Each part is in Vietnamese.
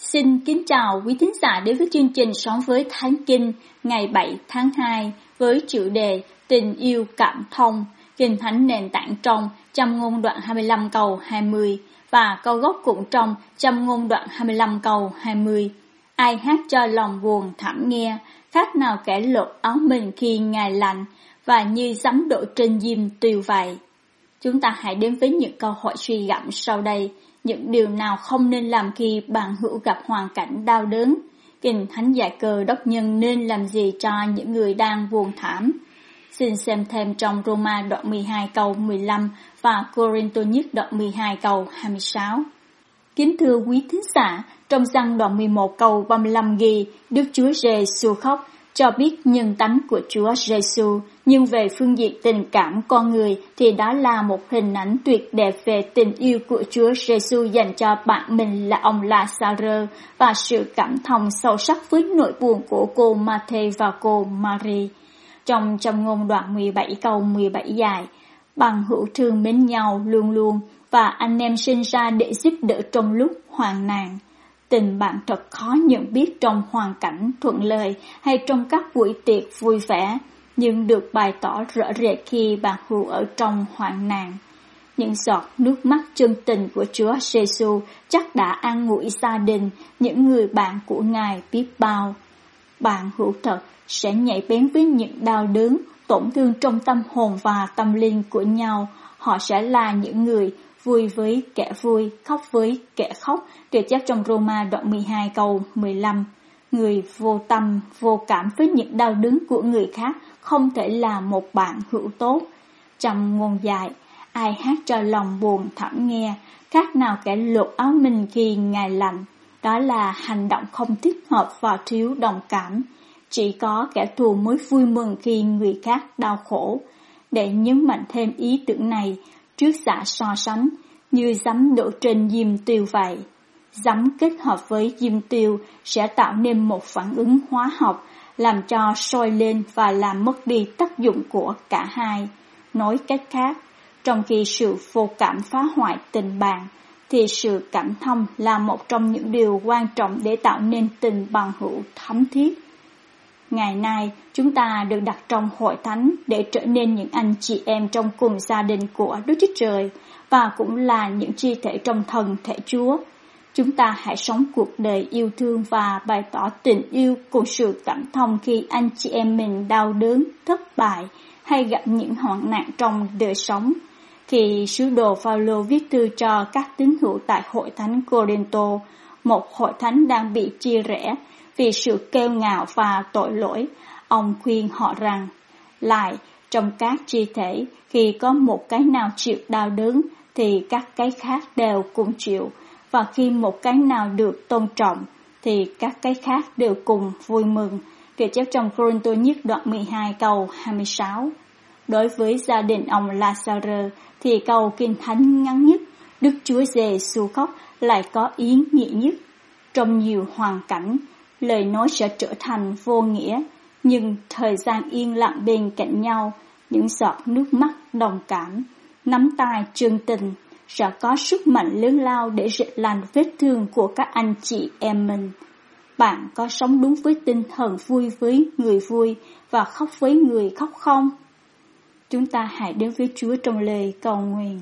Xin kính chào quý thính giả đến với chương trình Sống với Thánh Kinh ngày 7 tháng 2 với chủ đề Tình yêu cảm thông, Kinh Thánh nền tảng trong Châm ngôn đoạn 25 câu 20 và câu gốc cũng trong Châm ngôn đoạn 25 câu 20. Ai hát cho lòng buồn thảm nghe, khác nào kẻ lột áo mình khi ngày lạnh và như giấm đổ trên diêm tiêu vậy. Chúng ta hãy đến với những câu hỏi suy gẫm sau đây. Những điều nào không nên làm khi bạn hữu gặp hoàn cảnh đau đớn? Kinh Thánh dạy Cơ Đốc nhân nên làm gì cho những người đang buồn thảm? Xin xem thêm trong Roma đoạn 12 câu 15 và Cô-rinh-tô nhất đoạn 12 câu 26. Kính thưa quý thính giả, trong Giăng đoạn 11 câu 35 ghi, Đức Chúa Giê-xu khóc, cho biết nhân tánh của Chúa Giê-xu, nhưng về phương diện tình cảm con người thì đó là một hình ảnh tuyệt đẹp về tình yêu của Chúa Giê-xu dành cho bạn mình là ông La-sa-rơ và sự cảm thông sâu sắc với nỗi buồn của cô Ma-thê và cô Ma-ri. Trong Châm ngôn đoạn 17 câu 17 dài, bằng hữu thương mến nhau luôn luôn và anh em sinh ra để giúp đỡ trong lúc hoạn nạn. Tình bạn thật khó nhận biết trong hoàn cảnh thuận lợi hay trong các buổi tiệc vui vẻ, nhưng được bày tỏ rõ rệt khi bạn hữu ở trong hoạn nạn. Những giọt nước mắt chân tình của Chúa Giê-xu chắc đã an ủi gia đình, những người bạn của Ngài biết bao. Bạn hữu thật sẽ nhạy bén với những đau đớn, tổn thương trong tâm hồn và tâm linh của nhau. Họ sẽ là những người vui với kẻ vui, khóc với kẻ khóc, được chép trong Roma đoạn 12 câu 15. Người vô tâm, vô cảm với những đau đớn của người khác không thể là một bạn hữu tốt. Trong ngôn dạy, ai hát cho lòng buồn thảm nghe, khác nào kẻ lột áo mình khi ngày lạnh. Đó là hành động không thích hợp và thiếu đồng cảm. Chỉ có kẻ thù mới vui mừng khi người khác đau khổ. Để nhấn mạnh thêm ý tưởng này, trước giả so sánh, như giấm đổ trên diêm tiêu vậy. Giấm kết hợp với diêm tiêu sẽ tạo nên một phản ứng hóa học, làm cho sôi lên và làm mất đi tác dụng của cả hai. Nói cách khác, trong khi sự vô cảm phá hoại tình bạn, thì sự cảm thông là một trong những điều quan trọng để tạo nên tình bằng hữu thấm thiết. Ngày nay, chúng ta được đặt trong hội thánh để trở nên những anh chị em trong cùng gia đình của Đức Chúa Trời và cũng là những chi thể trong thân thể Chúa. Chúng ta hãy sống cuộc đời yêu thương và bày tỏ tình yêu cùng sự cảm thông khi anh chị em mình đau đớn, thất bại hay gặp những hoạn nạn trong đời sống. Khi sứ đồ Phao-lô viết thư cho các tín hữu tại hội thánh Cô-rinh-tô, một hội thánh đang bị chia rẽ vì sự kiêu ngạo và tội lỗi, ông khuyên họ rằng, lại trong các chi thể, khi có một cái nào chịu đau đớn thì các cái khác đều cùng chịu, và khi một cái nào được tôn trọng thì các cái khác đều cùng vui mừng. Được chép trong Cô-rinh-tô nhất đoạn 12 câu 26. Đối với gia đình ông La-sa-rơ thì câu Kinh Thánh ngắn nhất, Đức Chúa Giê-xu khóc lại có ý nghĩa nhất. Trong nhiều hoàn cảnh, lời nói sẽ trở thành vô nghĩa, nhưng thời gian yên lặng bên cạnh nhau, những giọt nước mắt đồng cảm, nắm tay chân tình sẽ có sức mạnh lớn lao để rệt lành vết thương của các anh chị em mình. Bạn có sống đúng với tinh thần vui với người vui và khóc với người khóc không? Chúng ta hãy đến với Chúa trong lời cầu nguyện.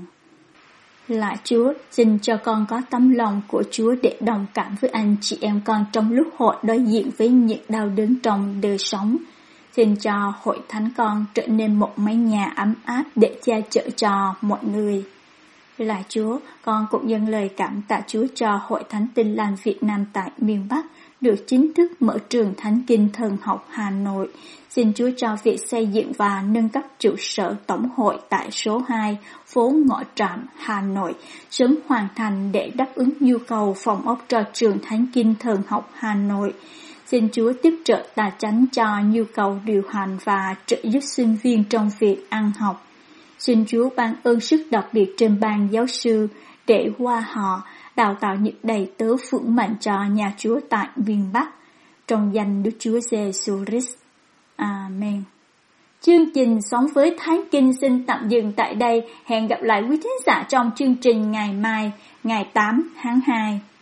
Lạy Chúa, xin cho con có tấm lòng của Chúa để đồng cảm với anh chị em con trong lúc họ đối diện với những đau đớn trong đời sống. Xin cho hội thánh con trở nên một mái nhà ấm áp để che chở cho mọi người. Lạy Chúa, con cũng dâng lời cảm tạ Chúa cho Hội Thánh Tin Lành Việt Nam tại miền Bắc được chính thức mở trường Thánh Kinh Thần học Hà Nội. Xin Chúa cho việc xây dựng và nâng cấp trụ sở tổng hội tại số 2, phố Ngõ Trạm, Hà Nội sớm hoàn thành để đáp ứng nhu cầu phòng ốc cho trường Thánh Kinh Thần học Hà Nội. Xin Chúa tiếp trợ tài chánh cho nhu cầu điều hành và trợ giúp sinh viên trong việc ăn học. Xin Chúa ban ơn sức đặc biệt trên ban giáo sư để qua họ đào tạo những đầy tớ vững mạnh cho nhà Chúa tại miền Bắc. Trong danh Đức Chúa Giê-xu Christ. Amen. Chương trình Sống với Thánh Kinh xin tạm dừng tại đây. Hẹn gặp lại quý thính giả trong chương trình ngày mai, ngày 8 tháng 2.